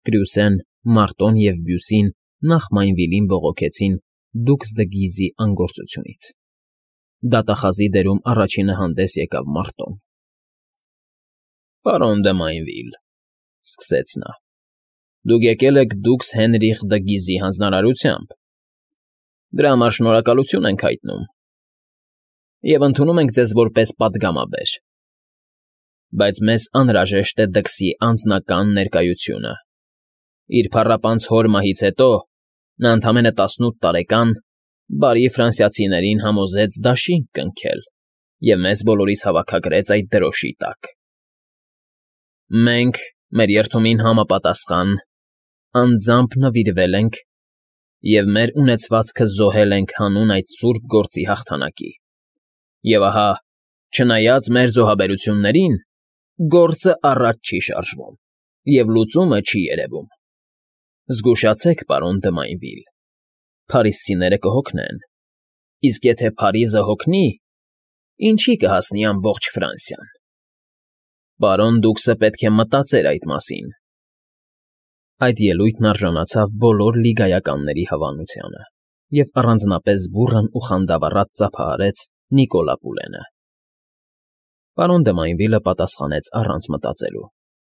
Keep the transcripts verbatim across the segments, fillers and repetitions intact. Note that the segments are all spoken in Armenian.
Կրյուսեն, Մարտոն և Բյուսին նախ Մայնվիլին բողոքեցին Դուքս դը Գիզի անգործությունից։ Դատախազի դերում առաջինը հանդես եկավ Մարտոն։ ֊ Պարոն դը Մայնվիլ,֊ սկսեց նա,֊ դուք եկել եք Դուքս Հենրիխ դը Գիզի հանձնարարությամբ։ Դրա համար շնորհակալություն ենք հայտնում և ընդունում ենք ձեզ որպես պատգամաբեր։ Բայց մեզ անհրաժեշտ է դքսի անձնական ներկայությունը։ Իր փառապանծ հոր մահից հետո նա ընդամենը տասնութ տարեկան բարի ֆրանսիացիներին համոզեց դաշինք կնքել և մեզ բոլորիս հավաքագրեց այդ դրոշի տակ։ Մենք, մեր երդումին համապատասխան, անձամբ նվիրվել ենք և մեր ունեցվածքը զոհել ենք հանուն այդ սուրբ գործի հաղթանակի։ Եվ ահա, չնայած մեր զոհաբերություններին, գործը առաջ չի շարժվում և լուծումը չի երևում։ Զգուշացեք, պարոն դը Մայնվիլ, փարիսցիները կհոգնեն, իսկ եթե Փարիզը հոգնի, ինչի կհասնի ամբողջ Ֆրանսիան։ Պարոն Դուքսը պետք է մտածեր այդ մասին։ Այդ ելույթն արժանացավ բոլոր լիգայականների հավանությանը և առանձնապես բուռն ու խանդավառած ծափահարեց Նիկոլա Պուլենը։ Պարոն դը Մայնվիլը պատասխանեց առանց մտածելու.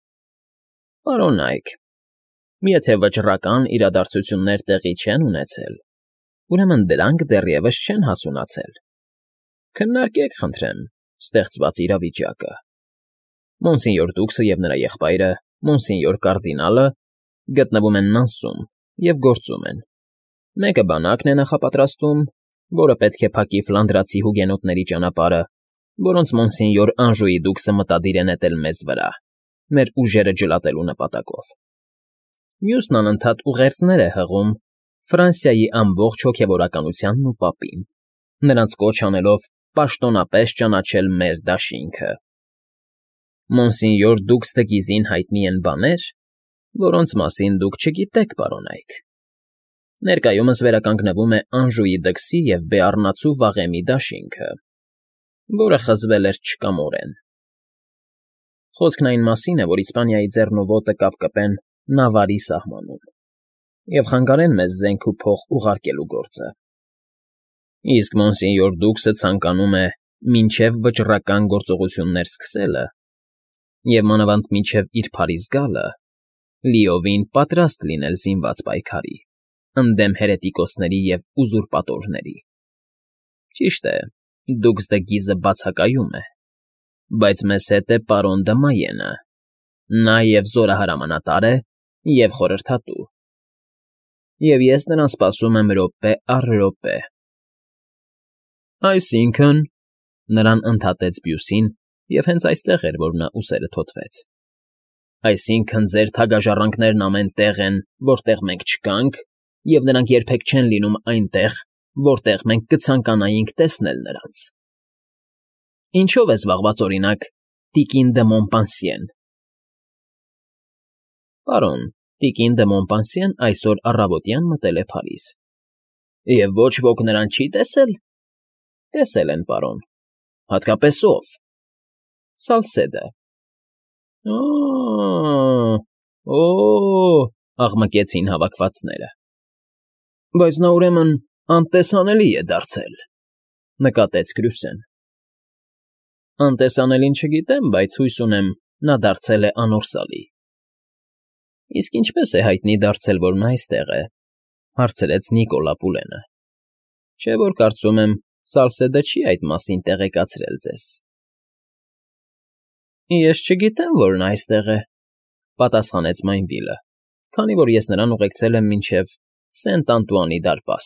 Պարոն Նայք, եթե վճռական իրադարձություններ տեղի չեն ունեցել, ուրեմն դրանք դեռևս չեն հասունացել։ Քննարկեք, խնդրեմ, ստեղծված իրավիճակը։ Մոնսենյոր Դուքսը և նրա եղբայրը, Մոնսենյոր կարդինալը, գտնվում են Նանսում և գործում են։ Մեկը բանակն է նախապատրաստում, որը պետք է փակի ֆլանդրացի հուգենոտների ճանապարհը, որոնց Մոնսենյոր Անժուի Դուքսը մտադիր է նետել մեզ վրա, մեր ուժերը ջլատելու նպատակով։ Մյուսն անընդհատ ուղերձներ է հղում Ֆրանսիայի ամբողջ հոգևորականությանն ու պապին, նրանց կոչ անելով պաշտոնապես ճանաչել մեր դաշինքը։ Մոնսենյոր Դուքս դը Գիզին հայտնի են բաներ, որոնց մասին դուք չգիտեք, պարոն Այք։ Ներկայումս վերականգնվում է Անժուի դքսի և Բեառնացու վաղեմի դաշինքը, որը խզվել էր չկամորեն։ Խոսքն այն մասին է, որ Իսպանիայի ձեռն ու ոտը կապկպեն Նավարի սահմանում և խանգարեն մեզ զենք ու փող ուղարկելու գործը։ Իսկ Մոնսենյոր Դուքսը ցանկանում է մինչև վճռական գործողություններ սկսելը և մանավանդ մինչև իր Փարիզ գալը լիովին պատրաստ լինել զինված պայքարի, ընդդեմ հերետիկոսների և ուզուրպատորների։ Ճիշտ է, Դուքս դը Գիզը բացակայում է, բայց մեզ հետ է պարոն դը Մայենը, նա և զորահրամանատար է, և խորհրդատու։ Եվ ես նրան սպասում եմ րոպե առ րոպե։ Այսինքն, նրան ընդհատեց Բյուսին, և հենց այստեղ էր, որ նա ուսերը թոթվեց, այսինքն ձեր թագաժառանգներն ամեն տեղ են, որտեղ մենք չկանք, և նրանք երբեք չեն լինում այնտեղ, որտեղ մենք կցանկանայինք տեսնել նրանց։ Ինչո՞վ է զբաղված, օրինակ, տիկին դը Մոնպանսիեն։ Պարոն, տիկին դը Մոնպանսիեն այսօր առավոտյան մտել է Փարիզ։ Եվ ոչ ոք նրան չի տեսել։ Տեսել են, պարոն։ Հատկապես ո՞վ։ Սալսեդը։ Օ՜օ, օ՜օ, աղմկեցին հավաքվածները։ Բայց նա, ուրեմն, անտեսանելի է դարձել, նկատեց Կրյուսեն։ Անտեսանելին չգիտեմ, բայց հույս ունեմ, նա դարձել է անորսալի։ Իսկ ինչպե՞ս է հայտնի դարձել, որ նա այստեղ է,֊ հարցրեց Նիկոլա Պուլենը։ Չէ՞ որ կարծում եմ, Սալսեդը չի այդ մասին տեղեկացրել ձեզ։ Ես չգիտեմ, որ նա այստեղ է,֊ պատասխանեց Մայնվիլը, քանի որ ես նրան ուղեկցել եմ մինչև Սենտ Անտուանի դարպաս։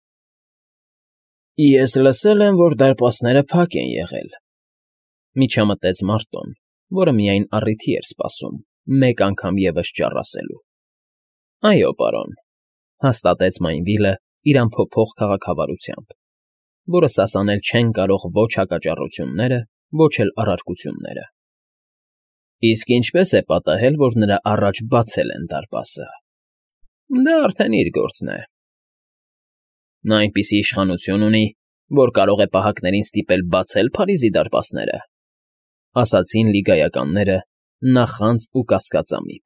Ես լսել եմ, որ դարպասները փակ են եղել,֊ միջամտեց Մարտոն, որը միայն առիթի էր սպասում մեկ անգամ ևս ճառ ասելու։ Այո, պարոն,֊ հաստատեց Մայնվիլը իր անփոփոխ քաղաքավարությամբ, որը սասանել չեն կարող ոչ հակաճառությունները, ոչ էլ առարկությունները։ Իսկ ինչպե՞ս է պատահել, որ նրա առաջ բացել են դարպասը։ Դա արդեն իր գործն է։ Նա այնպիսի իշխանություն ունի, որ կարող է պահակներին ստիպել բացել Փարիզի դարպասները,֊ ասացին լիգայականները նախանձ ու կասկածամիտ։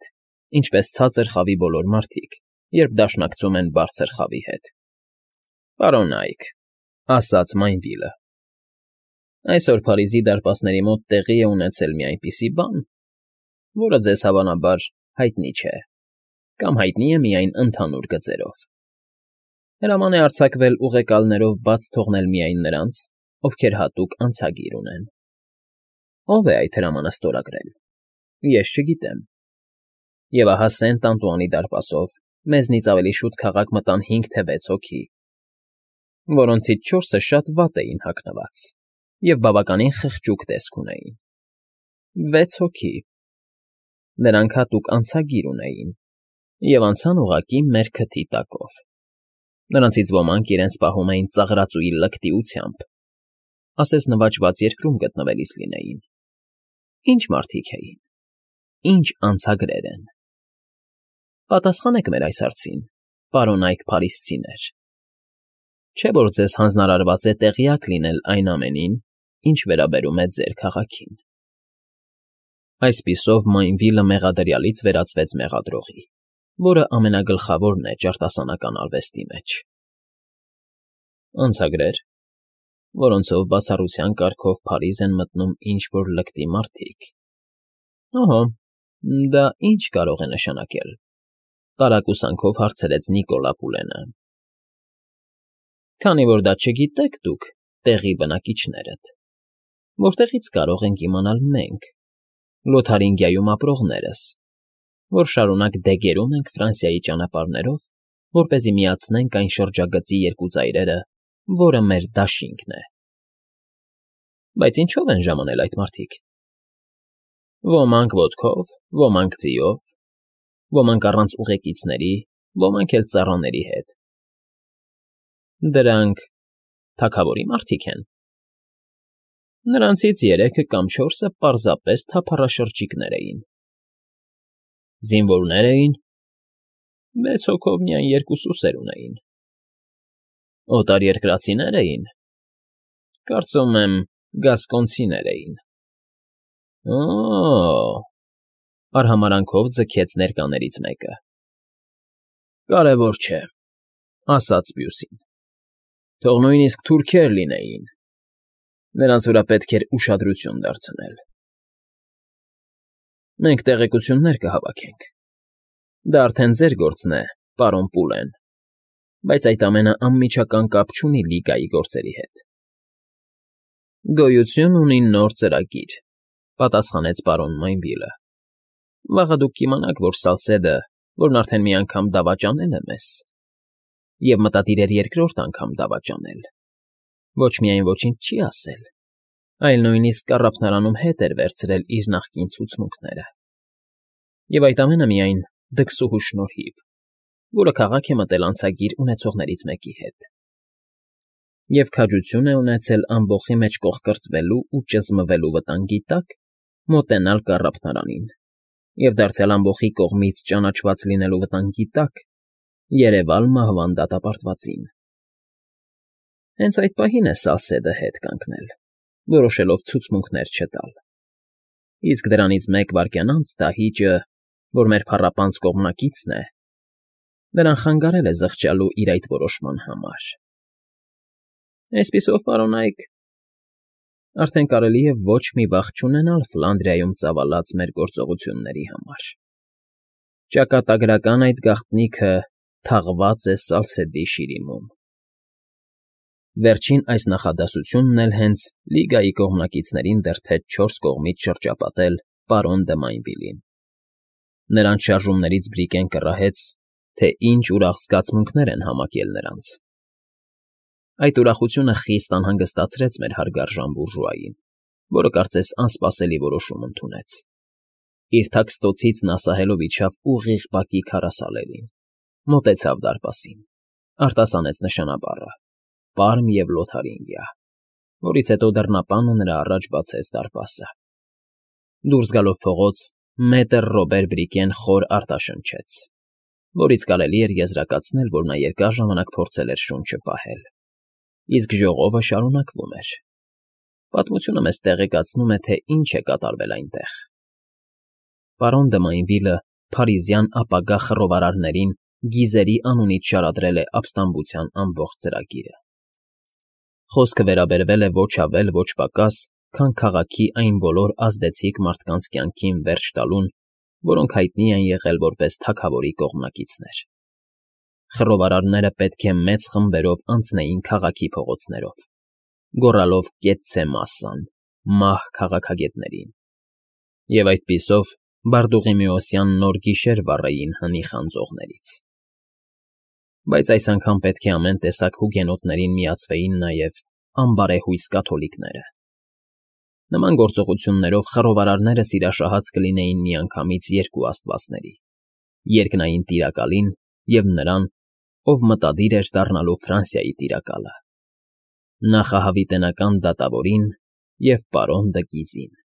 ինչպես ցածր խավի բոլոր մարդիկ, երբ դաշնակցում են բարձր խավի հետ։ ֊ Պարոննա՛յք,֊ ասաց Մայնվիլը, այսօր Փարիզի դարպասների մոտ տեղի է ունեցել մի այնպիսի բան, որը ձեզ, հավանաբար, հայտնի չէ կամ հայտնի է միայն ընդհանուր գծերով. հրաման է արձակվել ուղեկալներով բաց թողնել միայն նրանց, ովքեր հատուկ անցագիր ունեն։ Ո՞վ է այդ հրամանը ստորագրել։ Ես չգիտեմ։ Եվ ահա Սենտ Անտուանի դարպասով մեզնից ավելի շուտ քաղաք մտան հինգ թե վեց հոգի, որոնցից չորսը շատ վատ էին հագնված և բավականին խղճուկ տեսք ունեին։ Վեց հոգի։ Նրանք հատուկ անցագիր ունեին և անցան ուղղակի մեր քթի տակով։ Նրանցից ոմանք իրենց պահում էին ծաղրածուի լկտիությամբ, ասես նվաճված երկրում գտնվելիս լինեին։ Ի՞նչ մարդիկ էին, ի՜նչ անցագրեր են։ Պատասխանեք մեր այս հարցին, պարոնայք փարիսցիներ, չէ՞ որ ձեզ հանձնարարված է տեղյակ լինել այն ամենին, ինչ վերաբերում է ձեր քաղաքին։ Այսպիսով Մայնվիլը մեղադրյալից վերածվեց մեղադրողի, որը ամենագլխավորն է ջարդասանական արվեստի մեջ։ Անցագրեր, որոնցով բացառության կարգով Փարիզ են մտնում ինչ֊որ լկտի մարդիկ։ Օհո, դա ի՞նչ կարող է նշանակել,֊ տարակուսանքով հարցրեց Նիկոլա Պուլենը։ Քանի որ դա չգիտեք դուք, տեղի բնակիչներդ, որտեղի՞ց կարող ենք իմանալ մենք, Լոթարինգիայում ապրողներս, որ շարունակ դեգերում ենք Ֆրանսիայի ճանապարհներով, որպեսզի միացնենք այն շրջագծի երկու ծայրերը, որը մեր դաշինքն է։ Բայց ինչո՞վ են ժամանել այդ մարդիկ։ Ոմանք ոտքով, ոմանք ձիով, ոմանք առանց ուղեկիցների, ոմանք էլ ծառաների հետ։ Դրանք թագավորի մարդիկ են։ Նրանցից երեքը կամ չորսը պարզապես թափառաշրջիկներ էին։ Զինվորնե՞ր էին։ Վեց հոգով միայն երկու սուսեր ունեին։ Օտարերկրացինե՞ր էին։ Կարծում եմ, գասկոնցիներ էին։ Օ՜օ,֊ արհամարհանքով ձգեց ներկաներից մեկը։ Կարևոր չէ,֊ ասաց մյուսին։ Թող նույնիսկ թուրքեր լինեին, նրանց վրա պետք էր ուշադրություն դարձնել։ Մենք տեղեկություններ կհավաքենք։ Դա արդեն ձեր գործն է, պարոն Պուլեն, բայց այդ ամենը անմիջական կապ չունի Լիգայի գործերի հետ։ Գոյություն ունի նոր ծրագիր,֊ պատասխանեց պարոն Մայնվիլը։ Վաղը դուք կիմանաք, որ Սալսեդը, որն արդեն մի անգամ դավաճանել է մեզ, և մտադիր էր երկրորդ անգամ դավաճանել, ոչ միայն ոչինչ չի ասել, այլ նույնիսկ կառափնարանում հետ էր վերցրել իր նախկին ցուցմունքները։ Եվ այդ ամենը միայն դքսուհու շնորհիվ, որը քաղաք է մտել անցագիր ունեցողներից մեկի հետ։ Եվ քաջություն է ունեցել ամբոխի մեջ կոխկրտվելու ու ճզմվելու վտանգի տակ մոտենալ կառափնարանին և դարձյալ ամբոխի կողմից ճանաչված լինելու վտանգի տակ երևալ մահվան դատապարտվածին։ Հենց այդ պահին է Սալսեդը հետ կանգնել, որոշելով ցուցմունքներ չտալ։ Իսկ դրանից մեկ վայրկյան անց դահիճը, որ մեր փառապանծ կողմնակիցն է, նրան խանգարել է զղջալու իր այդ որոշման համար։ Այսպիսով, պարոնայք, արդեն կարելի է ոչ մի վախ չունենալ Ֆլանդրիայում ծավալած մեր գործողությունների համար։ Ճակատագրական այդ գաղտնիքը թաղված է Սալսեդի շիրիմում։ Վերջին այս նախադասությունն էլ հենց Լիգայի կողմնակիցներին դրդեց չորս կողմից շրջապատել պարոն դը Մայնվիլին։ Նրանց շարժումներից Բրիկեն կռահեց, թե ինչ ուրախ զգացմունքներ են համակել նրանց։ Այդ ուրախությունը խիստ անհանգստացրեց մեր հարգարժան բուրժուային, որը կարծես անսպասելի որոշում ընդունեց։ Իր թաքստոցից նա սահելով իջավ ուղիղ բակի քարասալերին, մոտեցավ դարպասին, արտասանեց նշանաբառը՝ Պարմ և Լոթարինգիա, որից հետո դռնապանը նրա առաջ բացեց դարպասը։ Դուրս գալով փողոց, մետր Ռոբեր Բրիկեն խոր արտաշնչեց, որից կարելի էր եզրակացնել, որ նա երկար ժամանակ փորձել էր շունչը պահել։ Իսկ ժողովը շարունակվում էր։ Պատմությունը մեզ տեղեկացնում է, թե ինչ է կատարվել այնտեղ։ Պարոն դը Մայնվիլը փարիզյան ապագա խռովարարներին գիզերի անունից շարադրել է ապստամբության ամբողջ ծրագիրը։ Խոսքը վերաբերվել է ոչ ավել, ոչ պակաս, քան քաղաքի այն բոլոր ազդեցիկ մարդկանց կյանքին վերջ տալուն, որոնք հայտնի են եղել որպես թագավորի կողմնակիցներ։ Խռովարարները պետք է մեծ խմբերով անցնեին քաղաքի փողոցներով, գոռալով «Կեցցե մասսան», «Մահ քաղաքագետներին», և այդպիսով Բարդուղիմեոսյան նոր գիշեր վառեին հնի խանձողներից։ Բայց այս անգամ պետք է ամեն տեսակ հուգենոտներին միացվեին նաև անբարեհույս կաթոլիկները։ Նման գործողություններով խռովարարները սիրաշահած կլինեին միանգամից երկու աստվածների՝ երկնային Տիրակալին և նրան, ով մտադիր էր դառնալու Ֆրանսիայի տիրակալը՝ նախահավիտենական դատավորին և պարոն Դը Գիզին։